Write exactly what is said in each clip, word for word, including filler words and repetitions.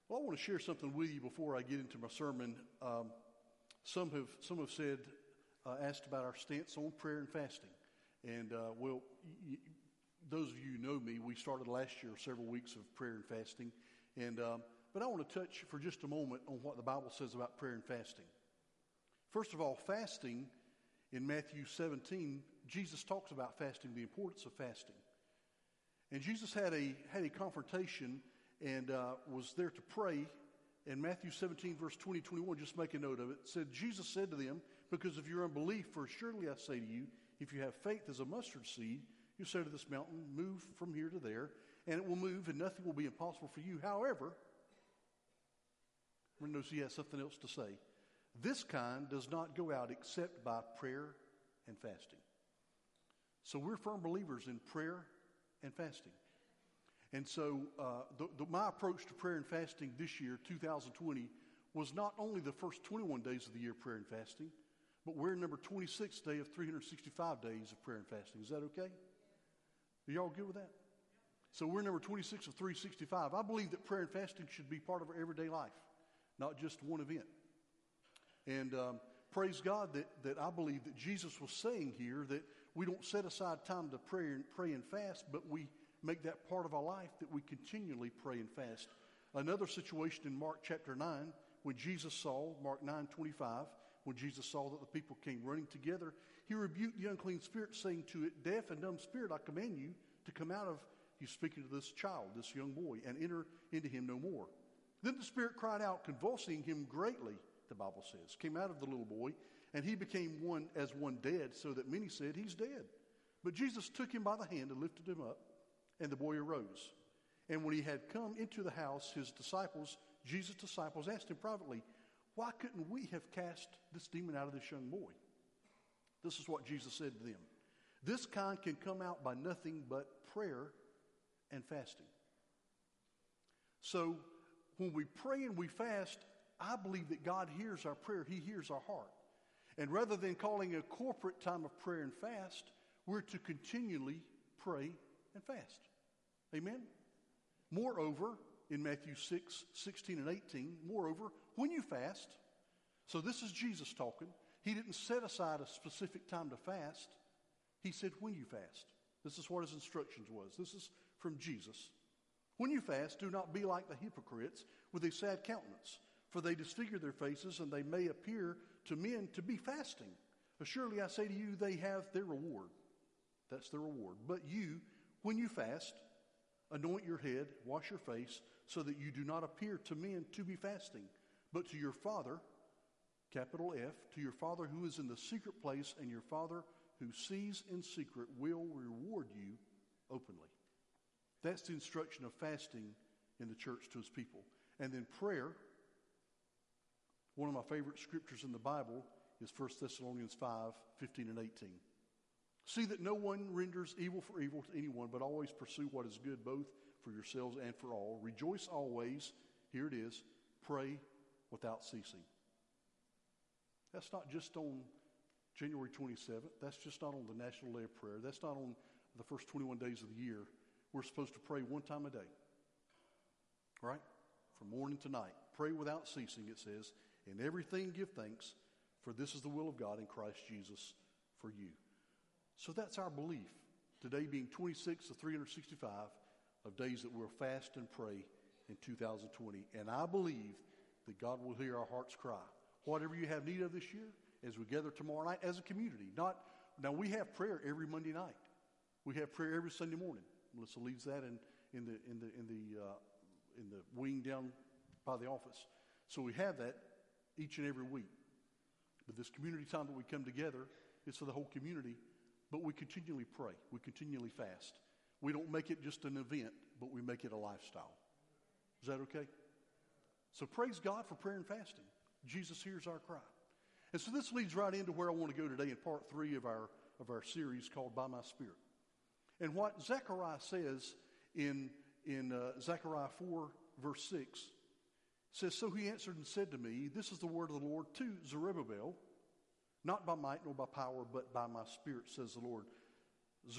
Well, I want to share something with you before I get into my sermon. Um, some have some have said, uh, asked about our stance on prayer and fasting. And, uh, well, y- y- those of you who know me, we started last year several weeks of prayer and fasting. And um, but I want to touch for just a moment on what the Bible says about prayer and fasting. First of all, fasting in Matthew seventeen, Jesus talks about fasting, the importance of fasting. And Jesus had a had a confrontation and uh, was there to pray. In Matthew seventeen, verse twenty, twenty-one, just make a note of it. It said, Jesus said to them, because of your unbelief, for surely I say to you, if you have faith as a mustard seed, you say to this mountain, move from here to there, and it will move, and nothing will be impossible for you. However, everyone knows he has something else to say. This kind does not go out except by prayer and fasting. So we're firm believers in prayer and fasting. And so uh, the, the, my approach to prayer and fasting this year, two thousand twenty, was not only the first twenty-one days of the year prayer and fasting, but we're in number twenty-sixth day of three hundred sixty-five days of prayer and fasting. Is that okay? Are y'all good with that? So we're number twenty-six of three hundred sixty-five. I believe that prayer and fasting should be part of our everyday life, not just one event. And um, praise God that, that I believe that Jesus was saying here that we don't set aside time to pray and, pray and fast, but we make that part of our life, that we continually pray and fast. Another situation in Mark chapter nine, when Jesus saw, Mark nine twenty-five, when Jesus saw that the people came running together, he rebuked the unclean spirit, saying to it, deaf and dumb spirit, I command you to come out of, he's speaking to this child, this young boy, and enter into him no more. Then the spirit cried out, convulsing him greatly, the Bible says, came out of the little boy, and he became one as one dead, so that many said, he's dead. But Jesus took him by the hand and lifted him up, and the boy arose. And when he had come into the house, his disciples, Jesus' disciples, asked him privately, why couldn't we have cast this demon out of this young boy? This is what Jesus said to them. This kind can come out by nothing but prayer and fasting. So when we pray and we fast, I believe that God hears our prayer. He hears our heart. And rather than calling a corporate time of prayer and fast, we're to continually pray and fast. Amen? Moreover, in Matthew six, sixteen and eighteen, moreover, when you fast, so this is Jesus talking. He didn't set aside a specific time to fast. He said when you fast. This is what his instructions was. This is from Jesus. When you fast, do not be like the hypocrites with a sad countenance, for they disfigure their faces, and they may appear to men to be fasting. Surely I say to you, they have their reward. That's their reward. But you, when you fast, anoint your head, wash your face, so that you do not appear to men to be fasting, but to your Father, capital F, to your Father who is in the secret place, and your Father who sees in secret will reward you openly. That's the instruction of fasting in the church to his people. And then prayer, one of my favorite scriptures in the Bible is First Thessalonians five, fifteen and eighteen. See that no one renders evil for evil to anyone, but always pursue what is good, both for yourselves and for all. Rejoice always, here it is, pray without ceasing. That's not just on January twenty-seventh. That's just not on the National Day of Prayer. That's not on the first twenty-one days of the year. We're supposed to pray one time a day. Right? From morning to night. Pray without ceasing, it says. In everything give thanks, for this is the will of God in Christ Jesus for you. So that's our belief. Today being twenty-six of three hundred sixty-five of days that we'll fast and pray in two thousand twenty. And I believe that God will hear our hearts cry. Whatever you have need of this year, as we gather tomorrow night as a community. Not now we have prayer every Monday night. We have prayer every Sunday morning. Melissa leads that in, in the in the in the uh, in the wing down by the office. So we have that each and every week. But this community time that we come together is for the whole community. But we continually pray. We continually fast. We don't make it just an event, but we make it a lifestyle. Is that okay? So praise God for prayer and fasting. Jesus hears our cry. And so this leads right into where I want to go today in part three of our of our series called By My Spirit. And what Zechariah says in, in uh, Zechariah four, verse six, says, so he answered and said to me, this is the word of the Lord to Zerubbabel, not by might nor by power, but by my Spirit, says the Lord.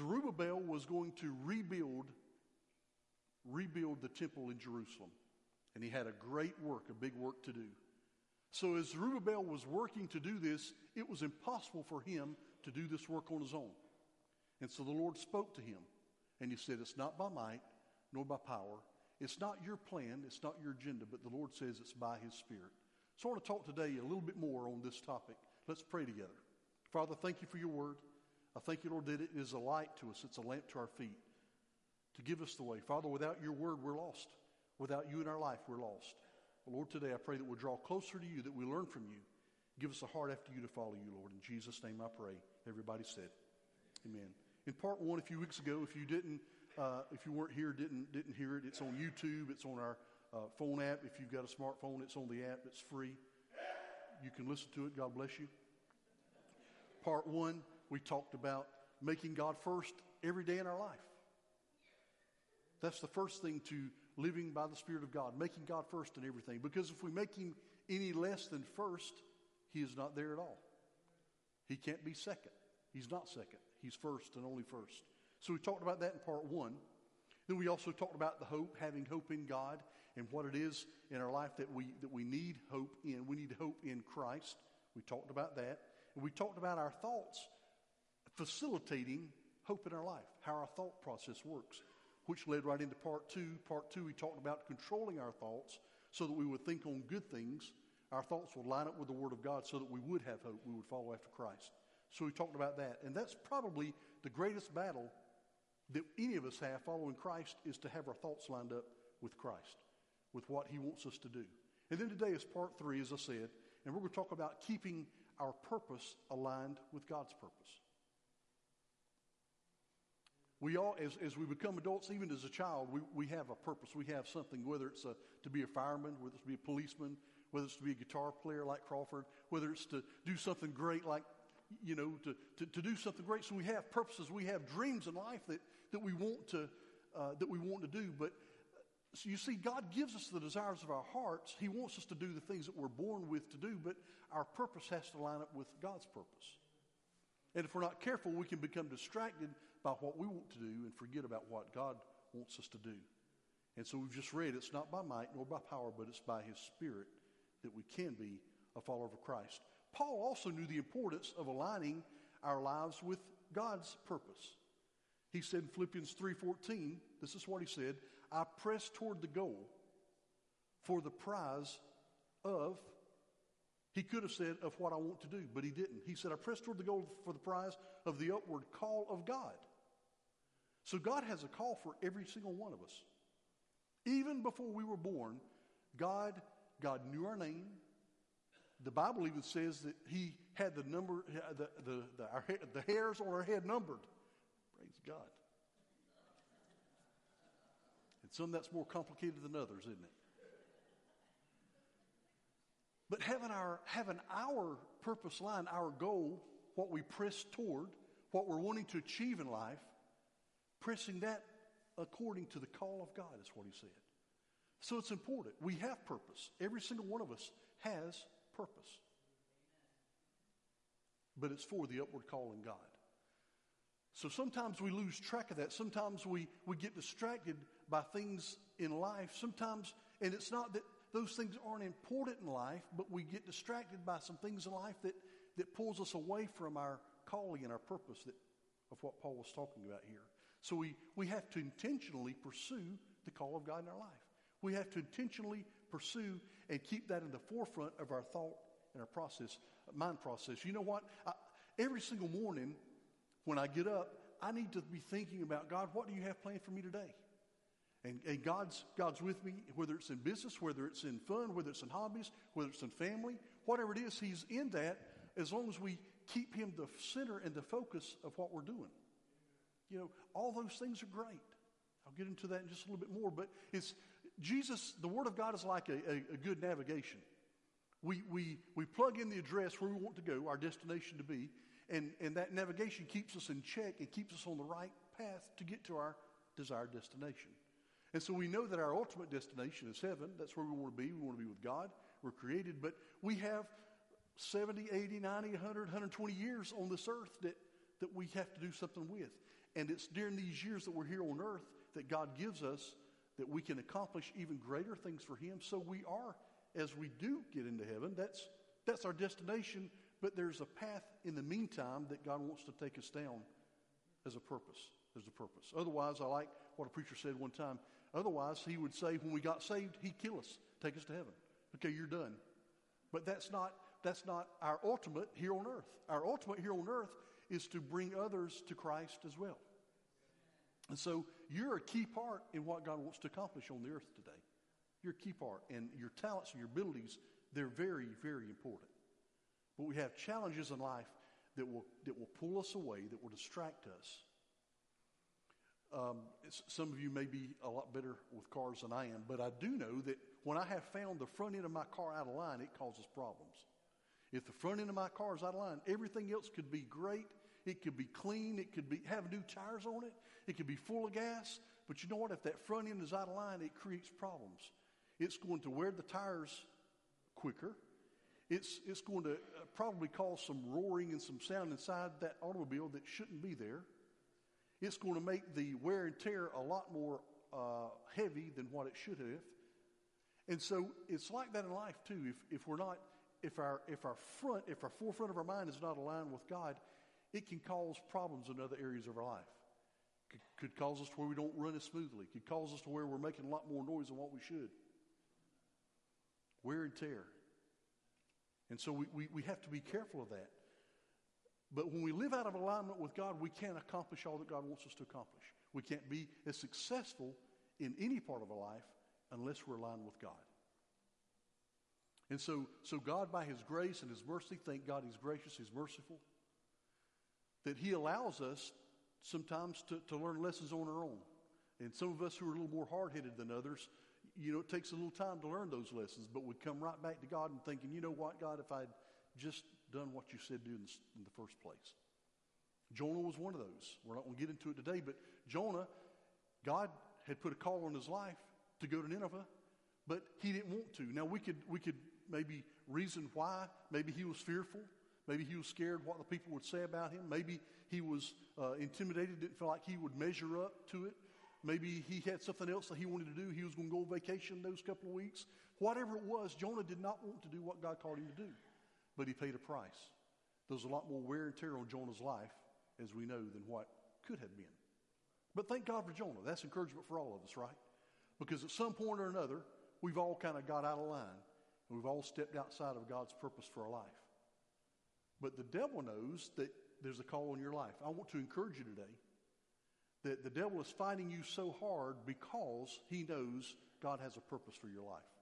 Zerubbabel was going to rebuild, rebuild the temple in Jerusalem. And he had a great work, a big work to do. So as Zerubbabel was working to do this, it was impossible for him to do this work on his own. And so the Lord spoke to him, and he said, it's not by might, nor by power. It's not your plan, it's not your agenda, but the Lord says it's by his Spirit. So I want to talk today a little bit more on this topic. Let's pray together. Father, thank you for your word. I thank you, Lord, that it is a light to us. It's a lamp to our feet to give us the way. Father, without your word, we're lost. Without you in our life, we're lost. Well, Lord, today I pray that we'll draw closer to you, that we learn from you. Give us a heart after you to follow you, Lord. In Jesus' name I pray. Everybody said, amen. In part one a few weeks ago, if you didn't, uh, if you weren't here, didn't didn't hear it, it's on YouTube. It's on our uh, phone app. If you've got a smartphone, it's on the app. It's free. You can listen to it. God bless you. Part one, we talked about making God first every day in our life. That's the first thing to living by the Spirit of God, making God first in everything. Because if we make him any less than first, he is not there at all. He can't be second. He's not second. He's first and only first. So we talked about that in part one. Then we also talked about the hope, having hope in God, and what it is in our life that we that we need hope in. We need hope in Christ. We talked about that. And we talked about our thoughts facilitating hope in our life, how our thought process works, which led right into part two. Part two, we talked about controlling our thoughts so that we would think on good things. Our thoughts would line up with the Word of God so that we would have hope. We would follow after Christ. So we talked about that. And that's probably the greatest battle that any of us have following Christ, is to have our thoughts lined up with Christ, with what he wants us to do. And then today is part three, as I said, and we're going to talk about keeping our purpose aligned with God's purpose. We all, as, as we become adults, even as a child, we, we have a purpose. We have something, whether it's a, to be a fireman, whether it's to be a policeman, whether it's to be a guitar player like Crawford, whether it's to do something great like, you know, to, to, to do something great. So we have purposes. We have dreams in life that, that we want to uh, that we want to do. But so you see, God gives us the desires of our hearts. He wants us to do the things that we're born with to do, but our purpose has to line up with God's purpose. And if we're not careful, we can become distracted by what we want to do and forget about what God wants us to do. And so we've just read, it's not by might nor by power, but it's by his Spirit that we can be a follower of Christ. Paul also knew the importance of aligning our lives with God's purpose. He said in Philippians three fourteen, this is what he said, I press toward the goal for the prize of, he could have said of what I want to do, but he didn't. He said, I press toward the goal for the prize of the upward call of God. So God has a call for every single one of us. Even before we were born, God, God knew our name. The Bible even says that he had the number, the, the, the, our, the hairs on our head numbered. Praise God. And some that's more complicated than others, isn't it? But having our, having our purpose line, our goal, what we press toward, what we're wanting to achieve in life, pressing that according to the call of God is what he said. So it's important. We have purpose. Every single one of us has purpose. But it's for the upward call in God. So sometimes we lose track of that. Sometimes we, we get distracted by things in life. Sometimes, and it's not that those things aren't important in life, but we get distracted by some things in life that, that pulls us away from our calling and our purpose that, of what Paul was talking about here. So we, we have to intentionally pursue the call of God in our life. We have to intentionally pursue and keep that in the forefront of our thought and our process, mind process. You know what? I, every single morning when I get up, I need to be thinking about, God, what do you have planned for me today? And, and God's, God's with me, whether it's in business, whether it's in fun, whether it's in hobbies, whether it's in family, whatever it is, he's in that as long as we keep him the center and the focus of what we're doing. You know, all those things are great. I'll get into that in just a little bit more, but it's Jesus, the Word of God is like a, a, a good navigation. We, we, we plug in the address where we want to go, our destination to be, and, and that navigation keeps us in check and keeps us on the right path to get to our desired destination. And so we know that our ultimate destination is heaven. That's where we want to be. We want to be with God. We're created, but we have seventy, eighty, ninety, one hundred, one hundred twenty years on this earth that, that we have to do something with. And it's during these years that we're here on earth that God gives us that we can accomplish even greater things for him. So we are, as we do get into heaven, that's, that's our destination, but there's a path in the meantime that God wants to take us down as a purpose. As a purpose. Otherwise, I like what a preacher said one time. Otherwise, he would say, when we got saved, he'd kill us, take us to heaven. Okay, you're done. But that's not that's not our ultimate here on earth. Our ultimate here on earth is to bring others to Christ as well. And so you're a key part in what God wants to accomplish on the earth today. You're a key part. And your talents and your abilities, they're very, very important. But we have challenges in life that will that will pull us away, that will distract us. Um, some of you may be a lot better with cars than I am, but I do know that when I have found the front end of my car out of line, it causes problems. If the front end of my car is out of line, everything else could be great. It could be clean. It could be have new tires on it. It could be full of gas. But you know what? If that front end is out of line, it creates problems. It's going to wear the tires quicker. It's, it's going to probably cause some roaring and some sound inside that automobile that shouldn't be there. It's going to make the wear and tear a lot more uh, heavy than what it should have. And so it's like that in life too. If if we're not, if our if our front, if our forefront of our mind is not aligned with God, it can cause problems in other areas of our life. Could, could cause us to where we don't run as smoothly. Could cause us to where we're making a lot more noise than what we should. Wear and tear. And so we, we, we have to be careful of that. But when we live out of alignment with God, we can't accomplish all that God wants us to accomplish. We can't be as successful in any part of our life unless we're aligned with God. And so, so God, by his grace and his mercy, thank God he's gracious, he's merciful, that he allows us sometimes to, to learn lessons on our own. And some of us who are a little more hard-headed than others, you know, it takes a little time to learn those lessons, but we come right back to God and thinking, you know what, God, if I'd just done what you said do in the, in the first place. Jonah was one of those. We're not going to get into it today, but Jonah, God had put a call on his life to go to Nineveh, but he didn't want to. Now, we could we could maybe reason why. Maybe he was fearful. Maybe he was scared what the people would say about him. Maybe he was uh, intimidated, didn't feel like he would measure up to it. Maybe he had something else that he wanted to do. He was going to go on vacation those couple of weeks. Whatever it was, Jonah did not want to do what God called him to do. But he paid a price. There was a lot more wear and tear on Jonah's life, as we know, than what could have been. But thank God for Jonah. That's encouragement for all of us, right? Because at some point or another, we've all kind of got out of line. And we've all stepped outside of God's purpose for our life. But the devil knows that there's a call on your life. I want to encourage you today that the devil is fighting you so hard because he knows God has a purpose for your life.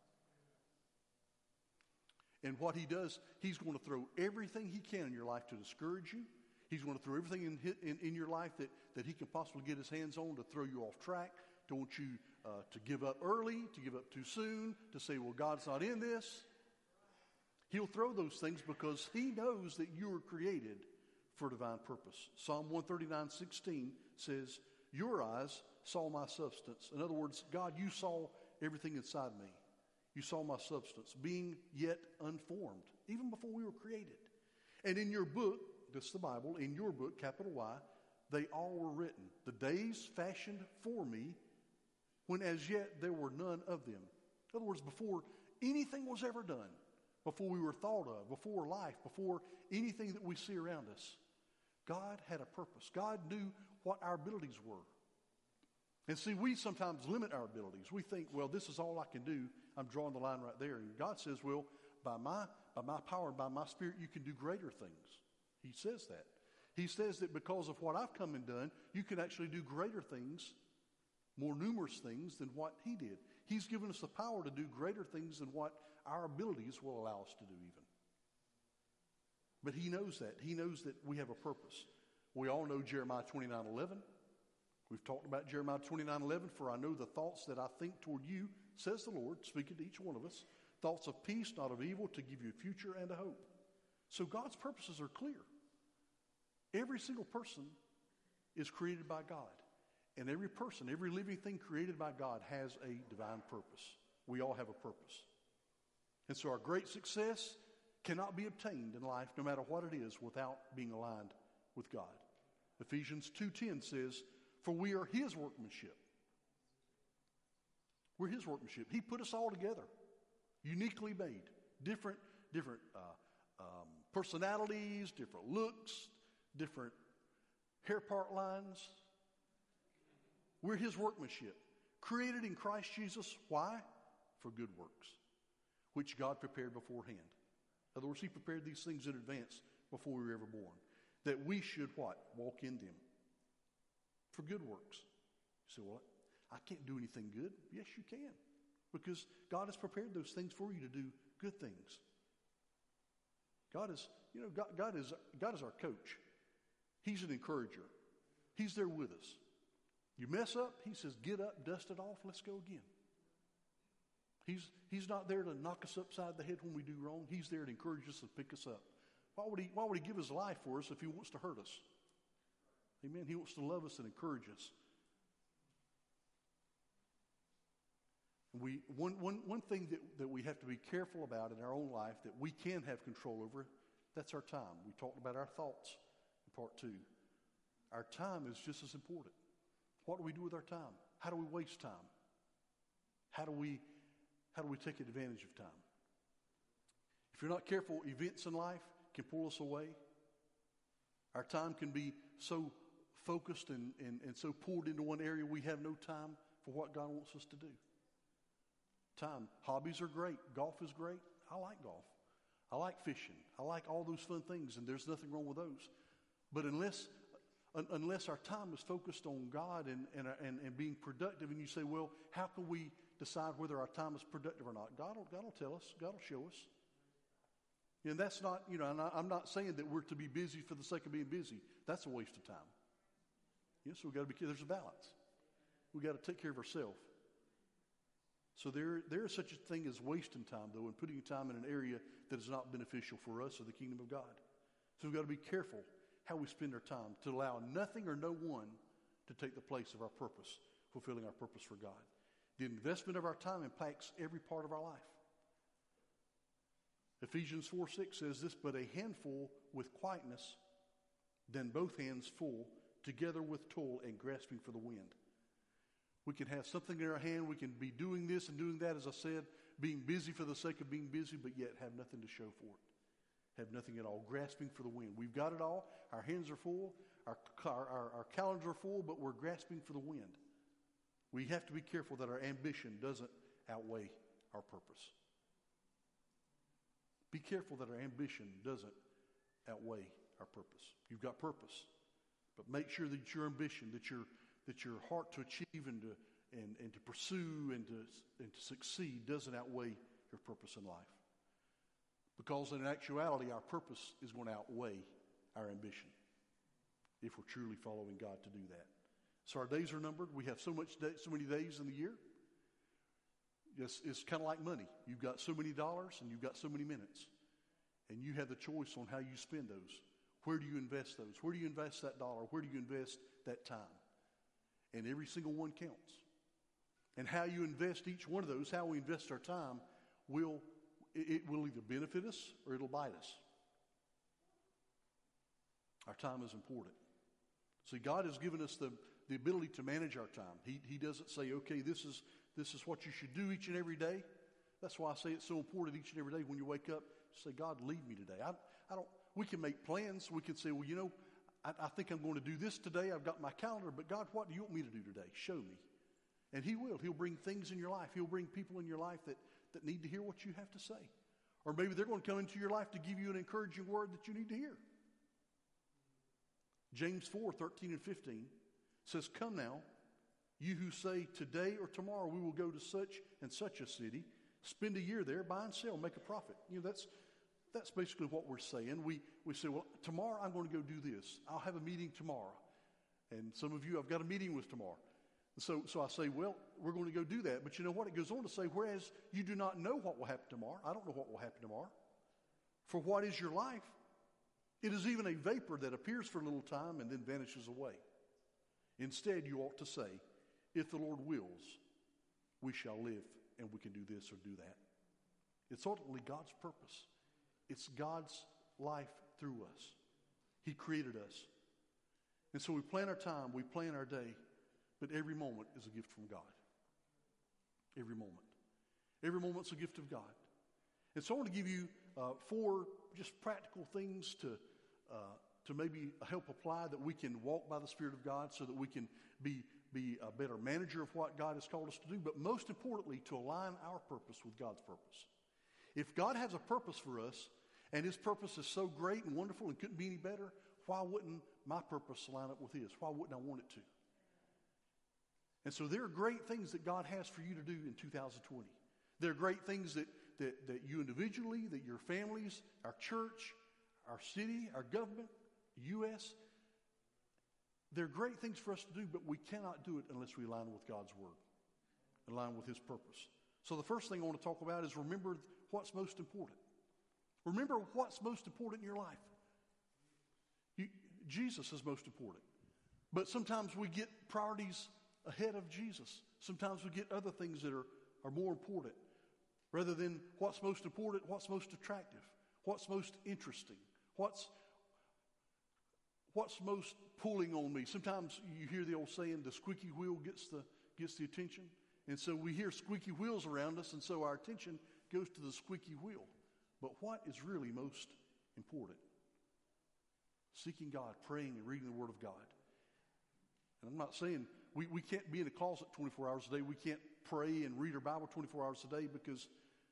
And what he does, he's going to throw everything he can in your life to discourage you. He's going to throw everything in, in, in your life that, that he can possibly get his hands on to throw you off track, to want you uh, to give up early, to give up too soon, to say, well, God's not in this. He'll throw those things because he knows that you were created for divine purpose. Psalm one thirty-nine sixteen says, your eyes saw my substance. In other words, God, you saw everything inside me. You saw my substance, being yet unformed, even before we were created. And in your book, this is the Bible, in your book, capital Y, they all were written. The days fashioned for me, when as yet there were none of them. In other words, before anything was ever done, before we were thought of, before life, before anything that we see around us, God had a purpose. God knew what our abilities were. And see, we sometimes limit our abilities. We think, well, this is all I can do. I'm drawing the line right there. And God says, well, by my, by my power and by my spirit, you can do greater things. He says that. He says that because of what I've come and done, you can actually do greater things, more numerous things than what he did. He's given us the power to do greater things than what our abilities will allow us to do even. But he knows that. He knows that we have a purpose. We all know Jeremiah twenty-nine eleven. We've talked about Jeremiah twenty-nine eleven. For I know the thoughts that I think toward you, says the Lord, speaking to each one of us, thoughts of peace, not of evil, to give you a future and a hope. So God's purposes are clear. Every single person is created by God. And every person, every living thing created by God has a divine purpose. We all have a purpose. And so our great success cannot be obtained in life, no matter what it is, without being aligned with God. Ephesians two ten says, for we are his workmanship. We're his workmanship. He put us all together, uniquely made, different, different uh, um, personalities, different looks, different hair part lines. We're his workmanship, created in Christ Jesus. Why? For good works, which God prepared beforehand. In other words, he prepared these things in advance before we were ever born, that we should what? Walk in them. For good works. You say, well, I can't do anything good. Yes, you can. Because God has prepared those things for you to do good things. God is, you know, God, God is God is our coach. He's an encourager. He's there with us. You mess up, he says, get up, dust it off, let's go again. He's, he's not there to knock us upside the head when we do wrong. He's there to encourage us and pick us up. Why would he, why would he give his life for us if he wants to hurt us? Amen. He wants to love us and encourage us. We, one, one, one thing that, that we have to be careful about in our own life that we can have control over, that's our time. We talked about our thoughts in part two. Our time is just as important. What do we do with our time? How do we waste time? How do we, how do we take advantage of time? If you're not careful, events in life can pull us away. Our time can be so focused and, and, and so poured into one area we have no time for what God wants us to do. Time. Hobbies are great. Golf is great. I like golf. I like fishing. I like all those fun things, and there's nothing wrong with those. But unless un, unless our time is focused on God and, and, and, and being productive, and you say, well, how can we decide whether our time is productive or not? God will, God will tell us. God will show us. And that's not, you know, and I, I'm not saying that we're to be busy for the sake of being busy. That's a waste of time. Yes, we've got to be, there's a balance. We've got to take care of ourselves. So there, there is such a thing as wasting time, though, and putting time in an area that is not beneficial for us or the kingdom of God. So we've got to be careful how we spend our time to allow nothing or no one to take the place of our purpose, fulfilling our purpose for God. The investment of our time impacts every part of our life. Ephesians four six says this, but a handful with quietness, then both hands full, together with toil and grasping for the wind. We can have something in our hand. We can be doing this and doing that, as I said, being busy for the sake of being busy, but yet have nothing to show for it. Have nothing at all. Grasping for the wind. We've got it all. Our hands are full. Our, our, our calendars are full, but we're grasping for the wind. We have to be careful that our ambition doesn't outweigh our purpose. Be careful that our ambition doesn't outweigh our purpose. You've got purpose, but make sure that your ambition, that your that your heart to achieve and to and, and to pursue and to and to succeed doesn't outweigh your purpose in life. Because in actuality, our purpose is going to outweigh our ambition if we're truly following God to do that. So our days are numbered. We have so much day, so many days in the year. It's, it's kind of like money. You've got so many dollars and you've got so many minutes. And you have the choice on how you spend those. Where do you invest those? Where do you invest that dollar? Where do you invest that time? And every single one counts. And how you invest each one of those, how we invest our time, will it will either benefit us or it'll bite us. Our time is important. See, God has given us the, the ability to manage our time. He, he doesn't say, okay, this is this is what you should do each and every day. That's why I say it's so important each and every day when you wake up, say, God, lead me today. I, I don't. We can make plans. We can say, well, you know, I, I think I'm going to do this today. I've got my calendar, but God, what do you want me to do today? Show me. And he will. He'll bring things in your life. He'll bring people in your life that, that need to hear what you have to say. Or maybe they're going to come into your life to give you an encouraging word that you need to hear. James four, thirteen and fifteen says, come now, you who say today or tomorrow we will go to such and such a city, spend a year there, buy and sell, make a profit. You know, that's that's basically what we're saying. We we say, well, tomorrow I'm going to go do this. I'll have a meeting tomorrow. And some of you I've got a meeting with tomorrow. So, so I say, well, we're going to go do that. But you know what? It goes on to say, whereas you do not know what will happen tomorrow. I don't know what will happen tomorrow. For what is your life? It is even a vapor that appears for a little time and then vanishes away. Instead, you ought to say, if the Lord wills, we shall live and we can do this or do that. It's ultimately God's purpose. It's God's life through us. He created us. And so we plan our time, we plan our day, but every moment is a gift from God. Every moment. Every moment's a gift of God. And so I want to give you uh, four just practical things to uh, to maybe help apply that we can walk by the Spirit of God so that we can be, be a better manager of what God has called us to do, but most importantly, to align our purpose with God's purpose. If God has a purpose for us, and His purpose is so great and wonderful and couldn't be any better, why wouldn't my purpose line up with His? Why wouldn't I want it to? And so there are great things that God has for you to do in two thousand twenty. There are great things that, that, that you individually, that your families, our church, our city, our government, U S, there are great things for us to do, but we cannot do it unless we align with God's Word, align with His purpose. So the first thing I want to talk about is remember what's most important. Remember what's most important in your life. You, Jesus is most important. But sometimes we get priorities ahead of Jesus. Sometimes we get other things that are, are more important. Rather than what's most important, what's most attractive, what's most interesting, what's what's most pulling on me. Sometimes you hear the old saying, the squeaky wheel gets the gets the attention. And so we hear squeaky wheels around us, and so our attention goes to the squeaky wheel. But what is really most important? Seeking God, praying, and reading the Word of God. And I'm not saying we, we can't be in a closet twenty-four hours a day. We can't pray and read our Bible twenty-four hours a day, because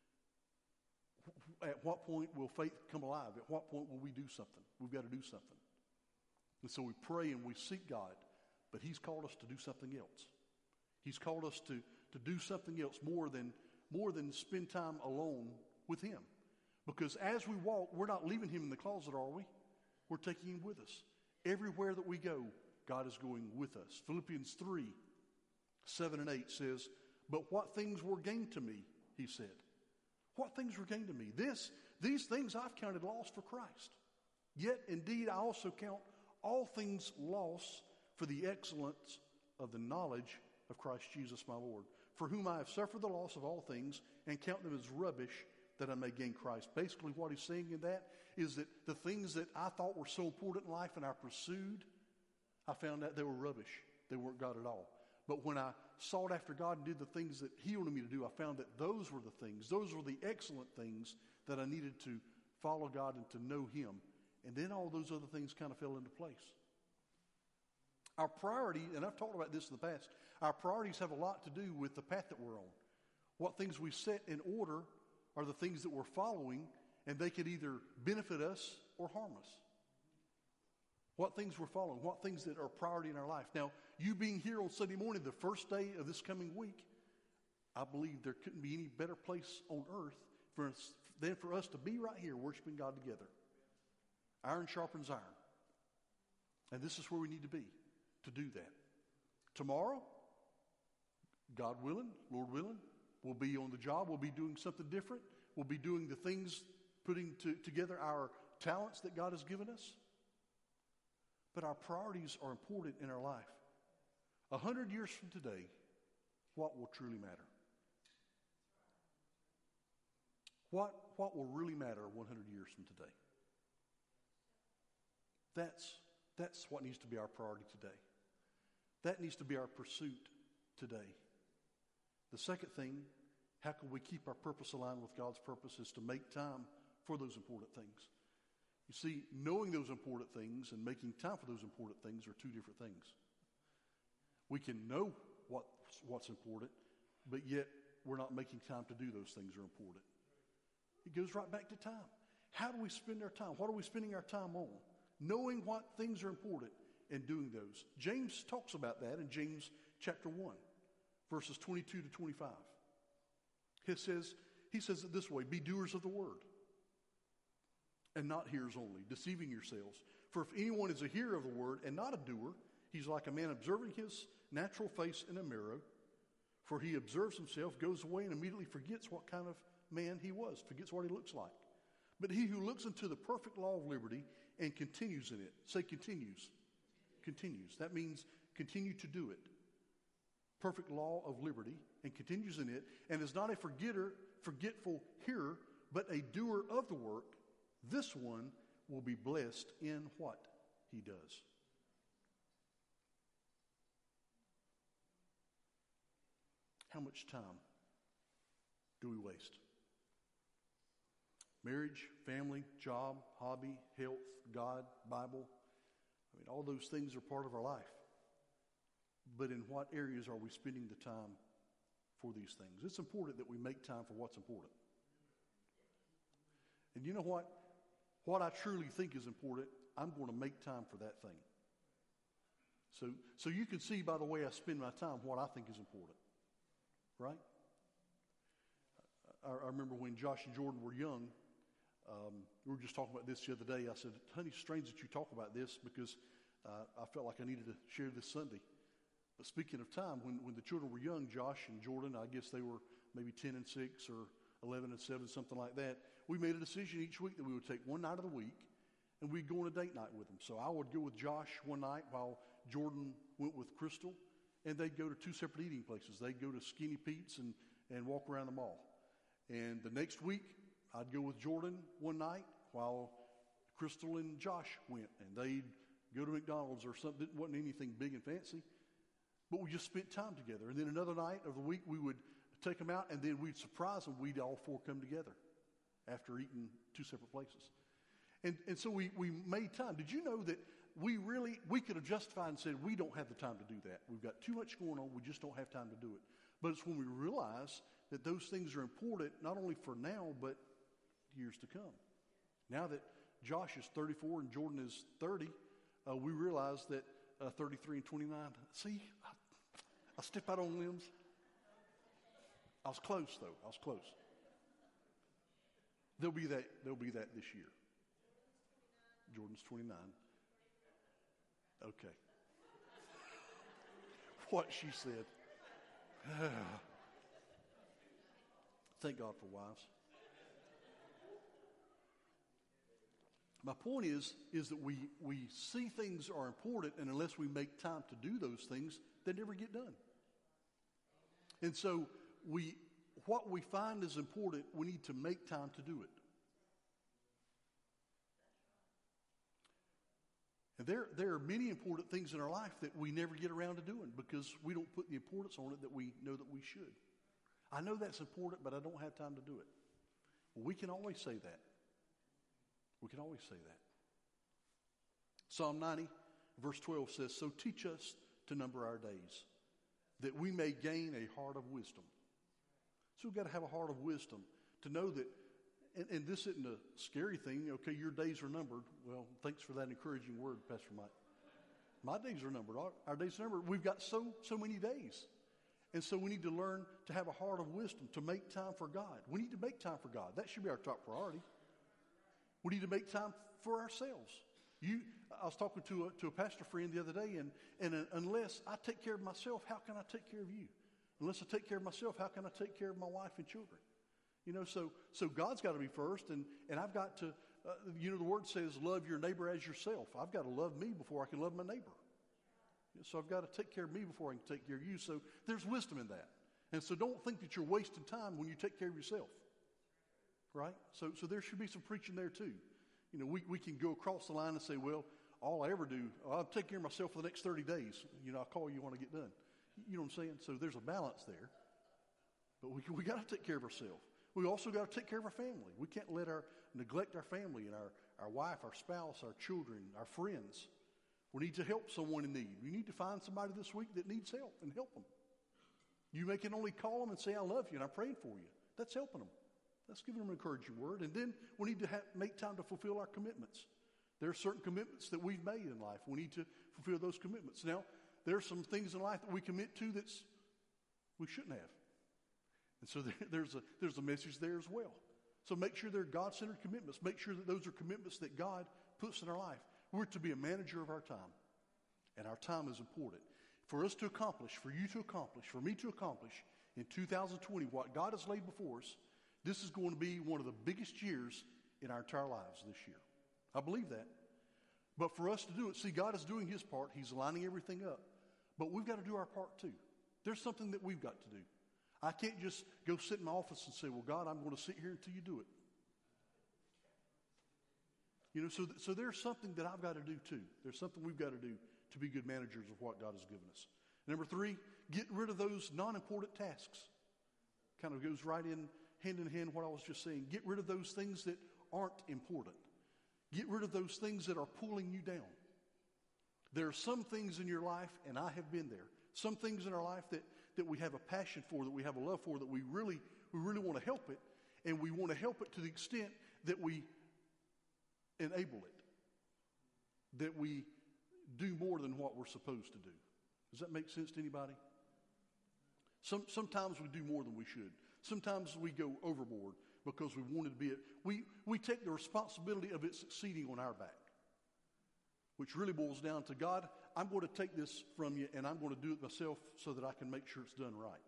at what point will faith come alive? At what point will we do something? We've got to do something. And so we pray and we seek God, but He's called us to do something else. He's called us to, to do something else more than, more than spend time alone with Him. Because as we walk, we're not leaving Him in the closet, are we? We're taking Him with us. Everywhere that we go, God is going with us. Philippians three, seven and eight says, "But what things were gained to me," he said. What things were gained to me? This, these things I've counted loss for Christ. Yet indeed I also count all things loss for the excellence of the knowledge of Christ Jesus my Lord, for whom I have suffered the loss of all things, and count them as rubbish, that I may gain Christ. Basically what he's saying in that is that the things that I thought were so important in life and I pursued, I found out they were rubbish. They weren't God at all. But when I sought after God and did the things that He wanted me to do, I found that those were the things, those were the excellent things that I needed to follow God and to know Him. And then all those other things kind of fell into place. Our priority, and I've talked about this in the past, our priorities have a lot to do with the path that we're on. What things we set in order are the things that we're following, and they could either benefit us or harm us. What things we're following, what things that are priority in our life. Now, you being here on Sunday morning, the first day of this coming week, I believe there couldn't be any better place on earth for us, than for us to be right here worshiping God together. Iron sharpens iron. And this is where we need to be to do that. Tomorrow, God willing, Lord willing, we'll be on the job. We'll be doing something different. We'll be doing the things, putting to, together our talents that God has given us. But our priorities are important in our life. A hundred years from today, what will truly matter? What, what will really matter one hundred years from today? That's, that's what needs to be our priority today. That needs to be our pursuit today. The second thing, how can we keep our purpose aligned with God's purpose, is to make time for those important things. You see, knowing those important things and making time for those important things are two different things. We can know what, what's important, but yet we're not making time to do those things that are important. It goes right back to time. How do we spend our time? What are we spending our time on? Knowing what things are important and doing those. James talks about that in James chapter one, verses twenty-two to twenty-five. He says, he says it this way, "Be doers of the word, and not hearers only, deceiving yourselves. For if anyone is a hearer of the word and not a doer, he's like a man observing his natural face in a mirror. For he observes himself, goes away, and immediately forgets what kind of man he was, forgets what he looks like. But he who looks into the perfect law of liberty and continues in it," say continues, continues. That means continue to do it. Perfect law of liberty, and continues in it, and is not a forgetter, forgetful hearer, but a doer of the work, this one will be blessed in what he does. How much time do we waste? Marriage, family, job, hobby, health, God, Bible. I mean, all those things are part of our life. But in what areas are we spending the time for these things? It's important that we make time for what's important. And you know what? What I truly think is important, I'm going to make time for that thing. So, so you can see by the way I spend my time what I think is important. Right? I, I remember when Josh and Jordan were young, um, we were just talking about this the other day. I said, honey, it's strange that you talk about this because uh, I felt like I needed to share this Sunday. But speaking of time, when, when the children were young, Josh and Jordan, I guess they were maybe ten and six or eleven and seven, something like that. We made a decision each week that we would take one night of the week and we'd go on a date night with them. So I would go with Josh one night while Jordan went with Crystal, and they'd go to two separate eating places. They'd go to Skinny Pete's and, and walk around the mall. And the next week, I'd go with Jordan one night while Crystal and Josh went, and they'd go to McDonald's or something. It wasn't anything big and fancy, but we just spent time together. And then another night of the week, we would take them out, and then we'd surprise them. We'd all four come together after eating two separate places. And, and so we, we made time. Did you know that we really, we could have justified and said, we don't have the time to do that. We've got too much going on. We just don't have time to do it. But it's when we realize that those things are important, not only for now, but years to come. Now that Josh is thirty-four and Jordan is thirty, uh, we realize that uh, thirty-three and twenty-nine, see, I, I step out on limbs. I was close, though. I was close. There'll be that, there'll be that this year. Jordan's twenty-nine. Okay. What she said. Thank God for wives. My point is, is that we, we see things are important, and unless we make time to do those things, they never get done. And so we, what we find is important, we need to make time to do it. And there, there are many important things in our life that we never get around to doing because we don't put the importance on it that we know that we should. I know that's important, but I don't have time to do it. Well, we can always say that. We can always say that. Psalm ninety, verse twelve says, so teach us to number our days, that we may gain a heart of wisdom. So we've got to have a heart of wisdom to know that, and, and this isn't a scary thing, okay, your days are numbered. Well, thanks for that encouraging word, Pastor Mike. My days are numbered. Our, our days are numbered. We've got so, so many days. And so we need to learn to have a heart of wisdom, to make time for God. We need to make time for God. That should be our top priority. We need to make time for ourselves. You, I was talking to a, to a pastor friend the other day, and, and uh, unless I take care of myself, how can I take care of you? Unless I take care of myself, how can I take care of my wife and children? You know, so so God's got to be first, and, and I've got to, uh, you know, the word says love your neighbor as yourself. I've got to love me before I can love my neighbor. So I've got to take care of me before I can take care of you. So there's wisdom in that. And so don't think that you're wasting time when you take care of yourself. Right? So so there should be some preaching there too. You know, we, we can go across the line and say, well, all I ever do, I'll take care of myself for the next thirty days. You know, I'll call you when I get done. You know what I'm saying? So there's a balance there. But we we got to take care of ourselves. We also got to take care of our family. We can't let our neglect our family and our, our wife, our spouse, our children, our friends. We need to help someone in need. We need to find somebody this week that needs help and help them. You may can only call them and say, I love you and I'm praying for you. That's helping them. That's giving them an encouraging word. And then we need to have, make time to fulfill our commitments. There are certain commitments that we've made in life. We need to fulfill those commitments. Now, there are some things in life that we commit to that we shouldn't have. And so there, there's a there's a message there as well. So make sure they're God-centered commitments. Make sure that those are commitments that God puts in our life. We're to be a manager of our time. And our time is important. For us to accomplish, for you to accomplish, for me to accomplish in two thousand twenty what God has laid before us, this is going to be one of the biggest years in our entire lives this year. I believe that. But for us to do it, see, God is doing his part. He's lining everything up. But we've got to do our part too. There's something that we've got to do. I can't just go sit in my office and say, well, God, I'm going to sit here until you do it. You know, so, th- so there's something that I've got to do too. There's something we've got to do to be good managers of what God has given us. Number three, get rid of those non-important tasks. Kind of goes right in hand in hand what I was just saying. Get rid of those things that aren't important. Get rid of those things that are pulling you down. There are some things in your life, and I have been there, some things in our life that, that we have a passion for, that we have a love for, that we really, we really want to help it, and we want to help it to the extent that we enable it, that we do more than what we're supposed to do. Does that make sense to anybody? Some, sometimes we do more than we should. Sometimes we go overboard because we wanted to be it. We, we take the responsibility of it succeeding on our back, which really boils down to, God, I'm going to take this from you and I'm going to do it myself so that I can make sure it's done right.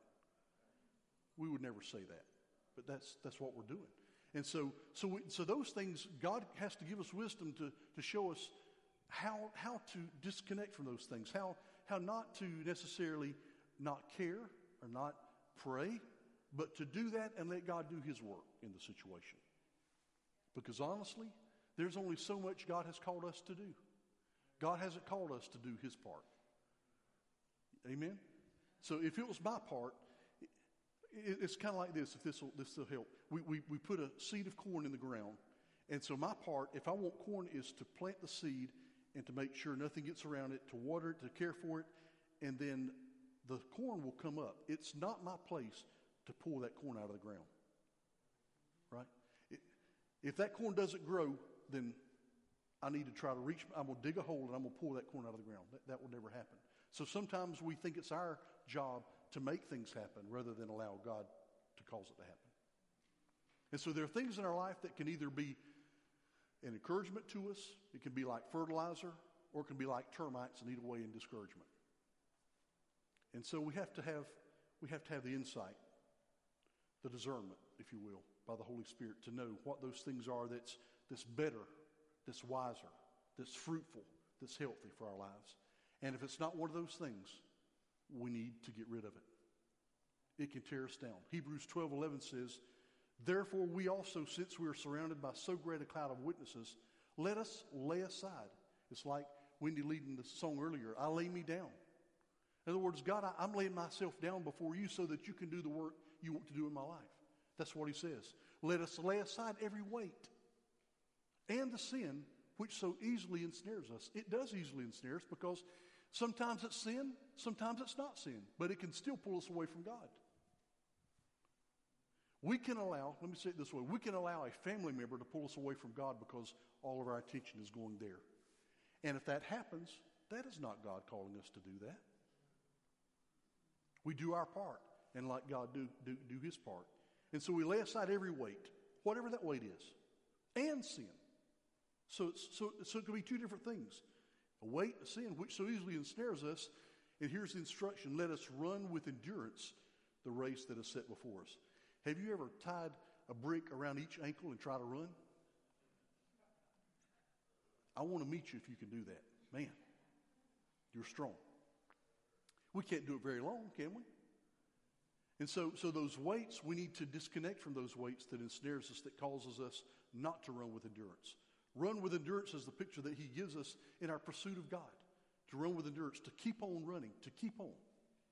We would never say that, but that's that's what we're doing. And so so we, so those things, God has to give us wisdom to, to show us how how to disconnect from those things, how how not to necessarily not care or not pray, but to do that and let God do his work in the situation. Because honestly, there's only so much God has called us to do. God hasn't called us to do his part. Amen? So if it was my part, it, it's kind of like this, if this will this will help. We, we, we put a seed of corn in the ground, and so my part, if I want corn, is to plant the seed and to make sure nothing gets around it, to water it, to care for it, and then the corn will come up. It's not my place to pull that corn out of the ground. Right? It, if that corn doesn't grow, then I need to try to reach, I'm going to dig a hole and I'm going to pull that corn out of the ground. That, that will never happen. So sometimes we think it's our job to make things happen rather than allow God to cause it to happen. And so there are things in our life that can either be an encouragement to us, it can be like fertilizer, or it can be like termites and eat away in discouragement. And so we have to have, we have to have the insight, the discernment, if you will, by the Holy Spirit to know what those things are that's, that's better, that's wiser, that's fruitful, that's healthy for our lives. And if it's not one of those things, we need to get rid of it. It can tear us down. Hebrews twelve eleven says, therefore we also, since we are surrounded by so great a cloud of witnesses, let us lay aside. It's like Wendy leading the song earlier, I lay me down. In other words, God, I, I'm laying myself down before you so that you can do the work you want to do in my life. That's what he says. Let us lay aside every weight and the sin which so easily ensnares us. It does easily ensnare us because sometimes it's sin, sometimes it's not sin, but it can still pull us away from God. We can allow, let me say it this way, we can allow a family member to pull us away from God because all of our attention is going there. And if that happens, that is not God calling us to do that. We do our part and let God do, do, do his part. And so we lay aside every weight, whatever that weight is, and sin. So, it's, so, so it could be two different things. A weight, a sin, which so easily ensnares us. And here's the instruction. Let us run with endurance the race that is set before us. Have you ever tied a brick around each ankle and try to run? I want to meet you if you can do that. Man, you're strong. We can't do it very long, can we? And so, so those weights, we need to disconnect from those weights that ensnares us, that causes us not to run with endurance. Run with endurance is the picture that he gives us in our pursuit of God. To run with endurance, to keep on running, to keep on.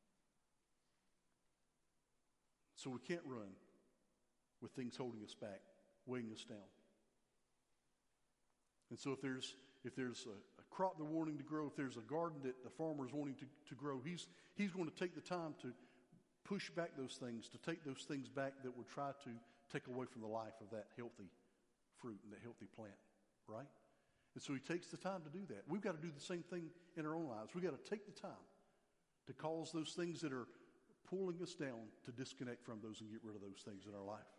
So we can't run with things holding us back, weighing us down. And so if there's if there's a, a crop they're wanting to grow, if there's a garden that the farmer is wanting to, to grow, he's he's going to take the time to push back those things, to take those things back that would try to take away from the life of that healthy fruit and that healthy plant, right? And so he takes the time to do that. We've got to do the same thing in our own lives. We've got to take the time to cause those things that are pulling us down to disconnect from those and get rid of those things in our life.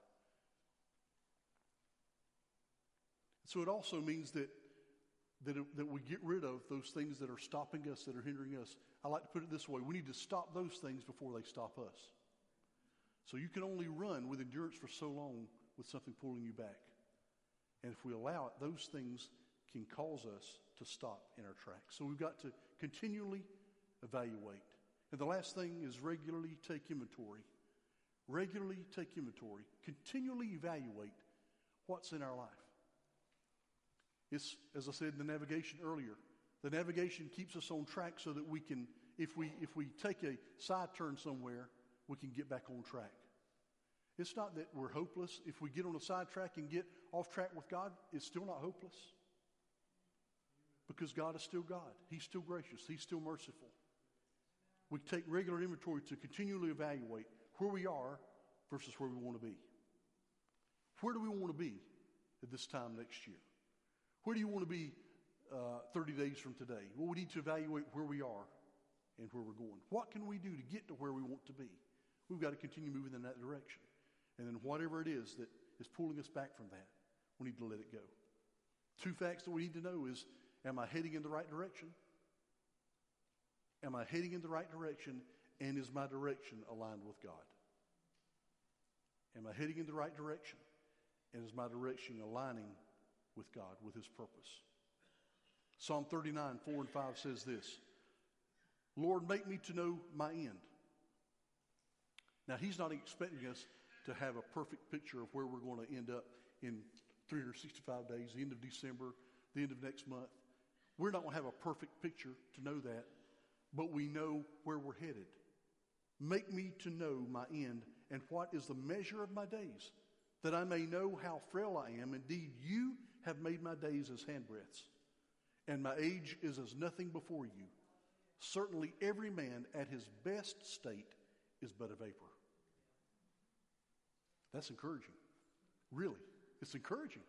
So it also means that that, it, that we get rid of those things that are stopping us, that are hindering us. I like to put it this way. We need to stop those things before they stop us. So you can only run with endurance for so long with something pulling you back. And if we allow it, those things can cause us to stop in our tracks. So we've got to continually evaluate. And the last thing is regularly take inventory. Regularly take inventory. Continually evaluate what's in our life. It's, as I said in the navigation earlier, the navigation keeps us on track so that we can, if we if we take a side turn somewhere, we can get back on track. It's not that we're hopeless. If we get on a sidetrack and get off track with God, it's still not hopeless. Because God is still God. He's still gracious. He's still merciful. We take regular inventory to continually evaluate where we are versus where we want to be. Where do we want to be at this time next year? Where do you want to be uh, thirty days from today? Well, we need to evaluate where we are and where we're going. What can we do to get to where we want to be? We've got to continue moving in that direction. And then whatever it is that is pulling us back from that, we need to let it go. Two facts that we need to know is, am I heading in the right direction? Am I heading in the right direction? And is my direction aligned with God? Am I heading in the right direction? And is my direction aligning with God, with His purpose? Psalm thirty-nine, four and five says this, Lord, make me to know my end. Now, He's not expecting us to have a perfect picture of where we're going to end up in three hundred sixty-five days, the end of December, the end of next month. We're not going to have a perfect picture to know that, but we know where we're headed. Make me to know my end and what is the measure of my days, that I may know how frail I am. Indeed, you have made my days as handbreadths, and my age is as nothing before you. Certainly every man at his best state is but a vapor. That's encouraging. Really, it's encouraging.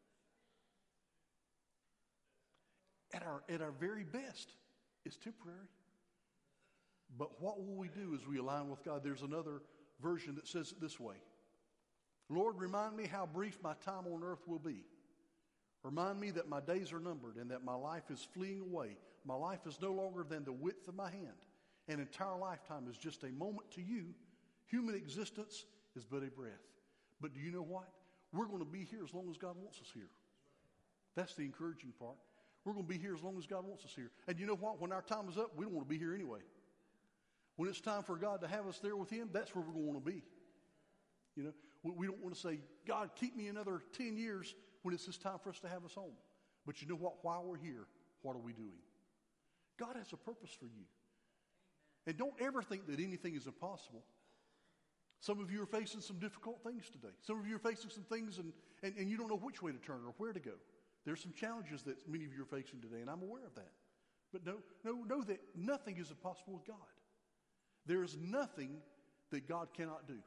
At our, at our very best, it's temporary. But what will we do as we align with God? There's another version that says it this way. Lord, remind me how brief my time on earth will be. Remind me that my days are numbered and that my life is fleeing away. My life is no longer than the width of my hand. An entire lifetime is just a moment to you. Human existence is but a breath. But do you know what? We're going to be here as long as God wants us here. That's the encouraging part. We're going to be here as long as God wants us here. And you know what? When our time is up, we don't want to be here anyway. When it's time for God to have us there with Him, that's where we're going to want to be. You know, we, we don't want to say, God, keep me another ten years when it's just time for us to have us home. But you know what? While we're here, what are we doing? God has a purpose for you. And don't ever think that anything is impossible. Some of you are facing some difficult things today. Some of you are facing some things and, and, and you don't know which way to turn or where to go. There's some challenges that many of you are facing today, and I'm aware of that. But know, know, know that nothing is impossible with God. There is nothing that God cannot do.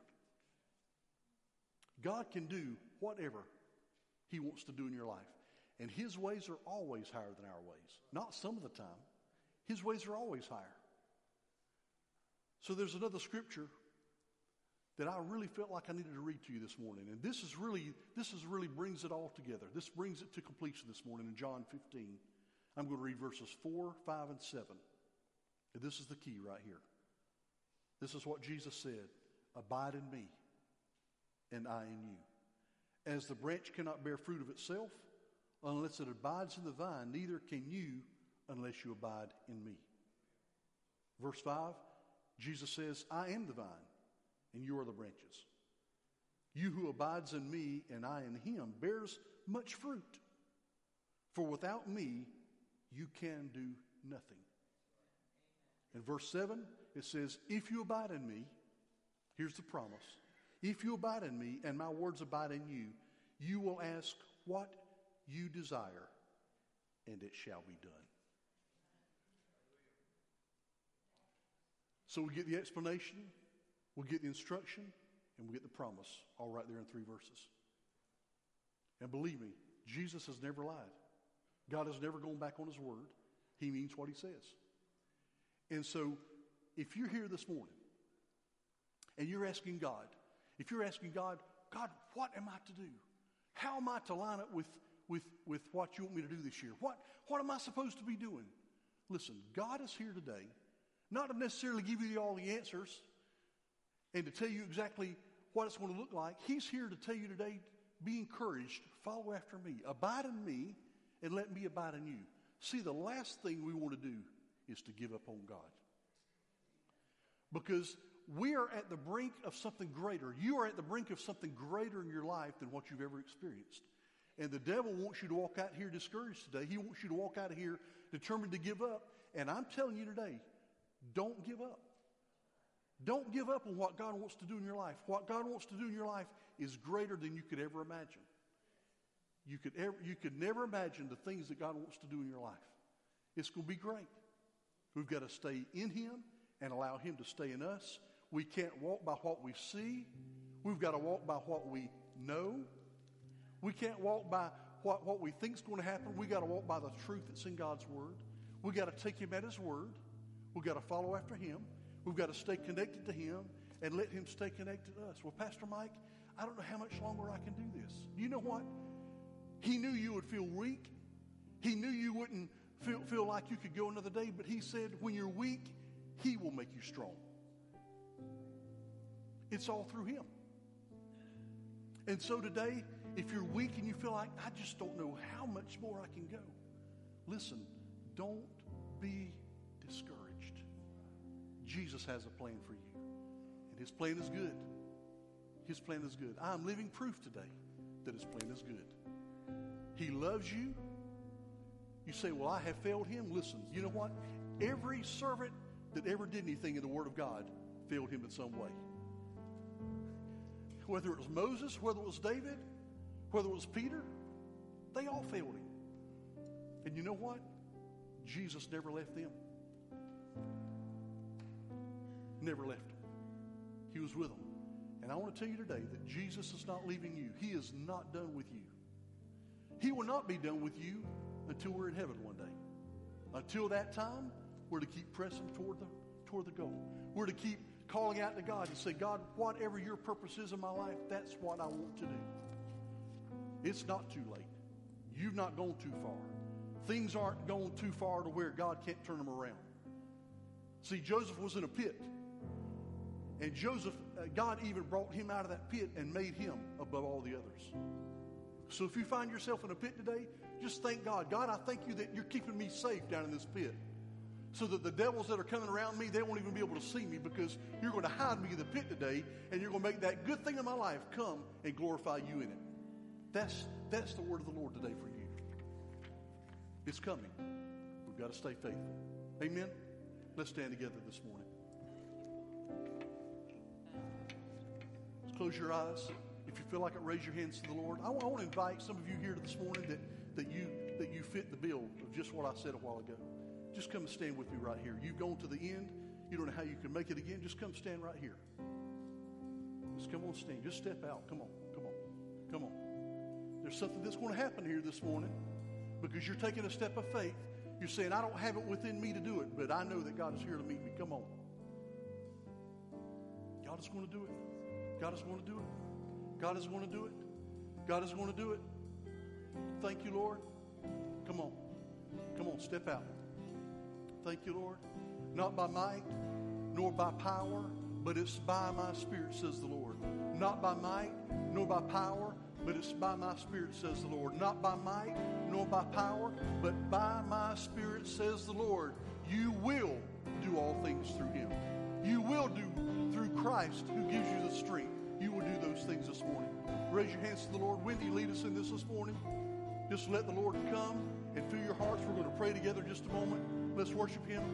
God can do whatever He wants to do in your life. And His ways are always higher than our ways. Not some of the time. His ways are always higher. So there's another scripture that I really felt like I needed to read to you this morning. And this is really, this is really brings it all together. This brings it to completion this morning in John fifteen. I'm going to read verses four, five, and seven. And this is the key right here. This is what Jesus said. Abide in me, and I in you. As the branch cannot bear fruit of itself unless it abides in the vine, neither can you unless you abide in me. Verse five, Jesus says, I am the vine, and you are the branches. You who abides in me and I in him bears much fruit. For without me, you can do nothing. In verse seven, it says, if you abide in me, here's the promise. If you abide in me and my words abide in you, you will ask what you desire, and it shall be done. So we get the explanation, we get the instruction, and we get the promise all right there in three verses. And believe me, Jesus has never lied. God has never gone back on His word. He means what He says. And so if you're here this morning and you're asking God, if you're asking God, God, what am I to do? How am I to line up with, with, with what you want me to do this year? What, what am I supposed to be doing? Listen, God is here today, not to necessarily give you all the answers and to tell you exactly what it's going to look like. He's here to tell you today, be encouraged, follow after me, abide in me, and let me abide in you. See, the last thing we want to do is to give up on God. Because we are at the brink of something greater. You are at the brink of something greater in your life than what you've ever experienced. And the devil wants you to walk out here discouraged today. He wants you to walk out of here determined to give up. And I'm telling you today, don't give up. Don't give up on what God wants to do in your life. What God wants to do in your life is greater than you could ever imagine. You could, ever, you could never imagine the things that God wants to do in your life. It's going to be great. We've got to stay in Him and allow Him to stay in us. We can't walk by what we see. We've got to walk by what we know. We can't walk by what, what we think is going to happen. We've got to walk by the truth that's in God's Word. We've got to take Him at His Word. We've got to follow after Him. We've got to stay connected to Him and let Him stay connected to us. Well, Pastor Mike, I don't know how much longer I can do this. You know what? He knew you would feel weak. He knew you wouldn't feel, feel like you could go another day, but He said, when you're weak, He will make you strong. It's all through Him. And so today, if you're weak and you feel like, I just don't know how much more I can go, listen, don't be discouraged. Jesus has a plan for you, and His plan is good. His plan is good. I'm living proof today that His plan is good. He loves you. You say, well, I have failed Him. Listen, you know what? Every servant that ever did anything in the Word of God failed Him in some way. Whether it was Moses, whether it was David, whether it was Peter, they all failed Him. And you know what? Jesus never left them. Never left them. He was with them. And I want to tell you today that Jesus is not leaving you. He is not done with you. He will not be done with you until we're in heaven one day. Until that time, we're to keep pressing toward the, toward the goal. We're to keep calling out to God and say, God, whatever your purpose is in my life, that's what I want to do. It's not too late. You've not gone too far. Things aren't gone too far to where God can't turn them around. See, Joseph was in a pit. And Joseph, uh, God even brought him out of that pit and made him above all the others. So if you find yourself in a pit today, just thank God. God, I thank you that you're keeping me safe down in this pit, so that the devils that are coming around me, they won't even be able to see me, because you're going to hide me in the pit today, and you're going to make that good thing in my life come and glorify you in it. That's, that's the word of the Lord today for you. It's coming. We've got to stay faithful. Amen? Let's stand together this morning. Let's close your eyes. If you feel like it, raise your hands to the Lord. I, I want to invite some of you here this morning that, that, you, that you fit the bill of just what I said a while ago. Just come and stand with me right here. You've gone to the end. You don't know how you can make it again. Just come stand right here. Just come on, stand. Just step out. Come on. Come on. Come on. There's something that's going to happen here this morning, because you're taking a step of faith. You're saying, I don't have it within me to do it, but I know that God is here to meet me. Come on. God is going to do it. God is going to do it. God is going to do it. God is going to do it. Thank you, Lord. Come on. Come on, step out. Thank you, Lord. Not by might, nor by power, but it's by my Spirit, says the Lord. Not by might, nor by power, but it's by my Spirit, says the Lord. Not by might, nor by power, but by my Spirit, says the Lord. You will do all things through Him. You will do through Christ, who gives you the strength. You will do those things this morning. Raise your hands to the Lord. Wendy, lead us in this this morning. Just let the Lord come and fill your hearts. We're going to pray together in just a moment. Let's worship Him.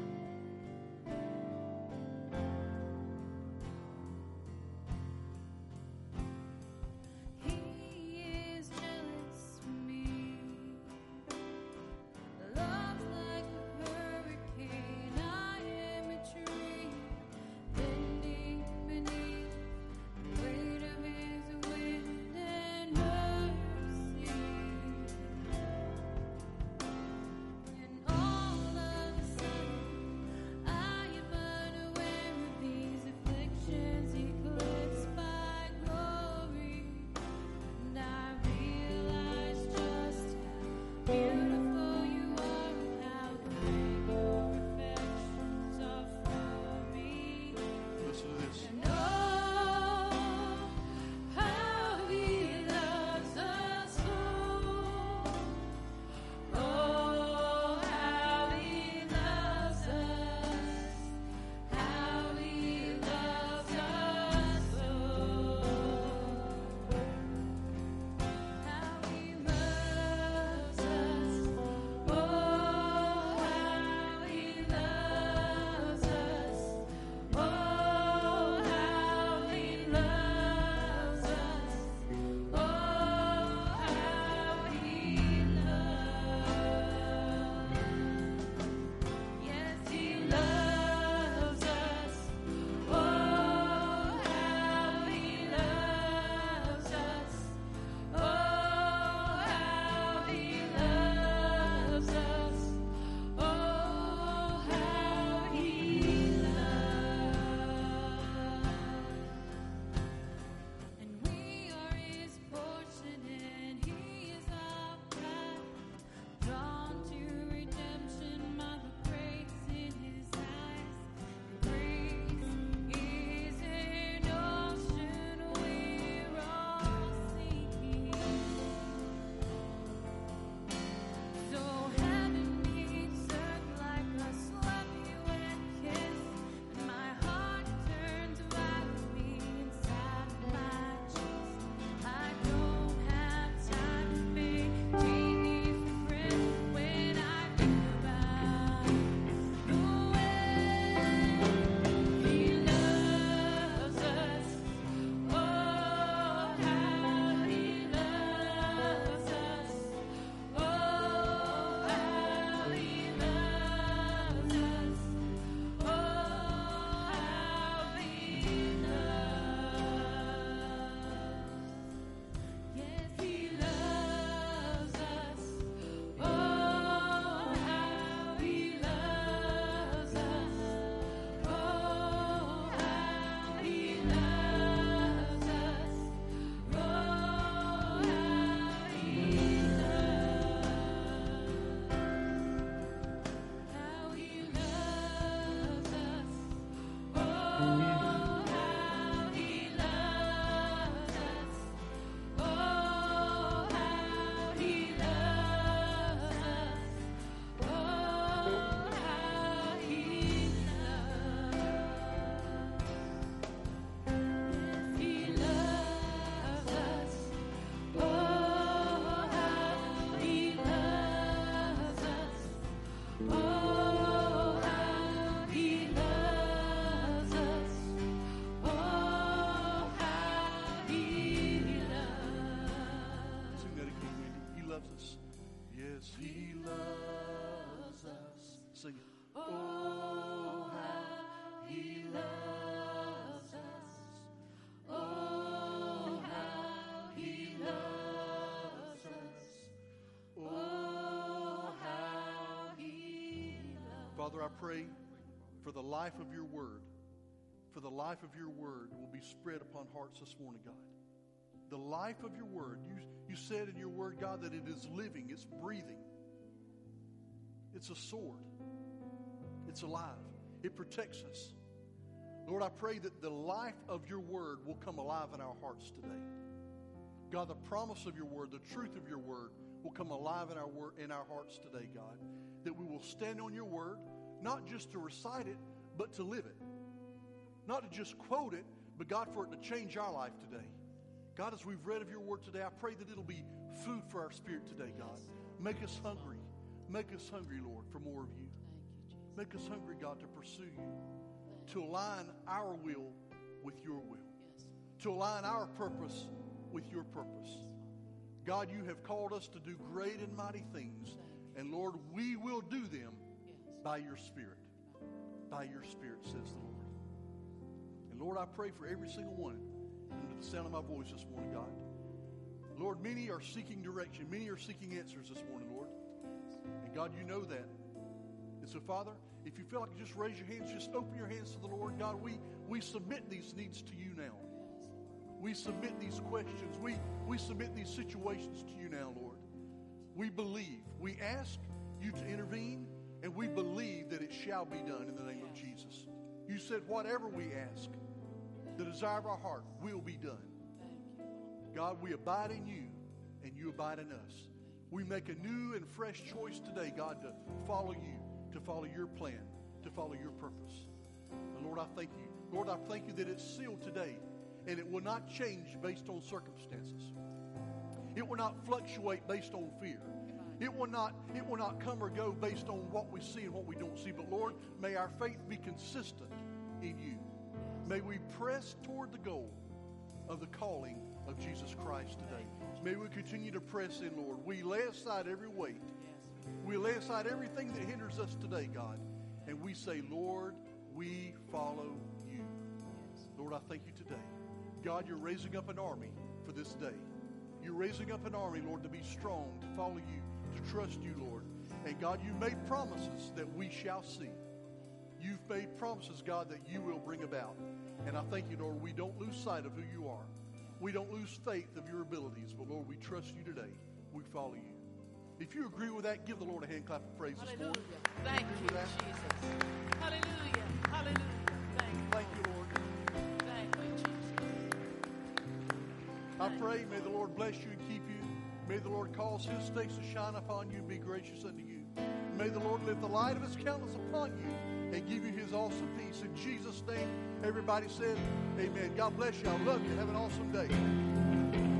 Jesus. Father, I pray for the life of your word, for the life of your word will be spread upon hearts this morning, God. The life of your word. You, you said in your word, God, that it is living, it's breathing. It's a sword. It's alive. It protects us. Lord, I pray that the life of your word will come alive in our hearts today. God, the promise of your word, the truth of your word will come alive in our word, in our hearts today, God. That we will stand on your word, not just to recite it, but to live it. Not to just quote it, but God, for it to change our life today. God, as we've read of your word today, I pray that it'll be food for our spirit today, God. Make us hungry. Make us hungry, Lord, for more of you. Make us hungry, God, to pursue you. To align our will with your will. To align our purpose with your purpose. God, you have called us to do great and mighty things. And Lord, we will do them by your Spirit. By your Spirit, says the Lord. And Lord, I pray for every single one under the sound of my voice this morning, God. Lord, many are seeking direction. Many are seeking answers this morning, Lord. And God, you know that. And so, Father, if you feel like you just raise your hands, just open your hands to the Lord. God, we, we submit these needs to you now. We submit these questions. We, we submit these situations to you now, Lord. We believe. We ask you to intervene, and we believe that it shall be done in the name of Jesus. You said whatever we ask, the desire of our heart will be done. God, we abide in you, and you abide in us. We make a new and fresh choice today, God, to follow you, to follow your plan, to follow your purpose. And Lord, I thank you. Lord, I thank you that it's sealed today, and it will not change based on circumstances. It will not fluctuate based on fear. It will not, it will not come or go based on what we see and what we don't see. But Lord, may our faith be consistent in you. May we press toward the goal of the calling of Jesus Christ today. May we continue to press in, Lord. We lay aside every weight. We lay aside everything that hinders us today, God. And we say, Lord, we follow you. Lord, I thank you today. God, you're raising up an army for this day. You're raising up an army, Lord, to be strong, to follow you, to trust you, Lord. And God, you made promises that we shall see. You've made promises, God, that you will bring about. And I thank you, Lord, we don't lose sight of who you are. We don't lose faith of your abilities. But, Lord, we trust you today. We follow you. If you agree with that, give the Lord a hand clap of praise this Hallelujah. morning. Thank you, Jesus. Hallelujah. Hallelujah. Thank you. Thank you, Lord. Thank you, Jesus. I pray, may the Lord bless you and keep you. May the Lord cause his face to shine upon you and be gracious unto you. May the Lord lift the light of his countenance upon you and give you his awesome peace. In Jesus' name, everybody said, amen. God bless you. I love you. Have an awesome day.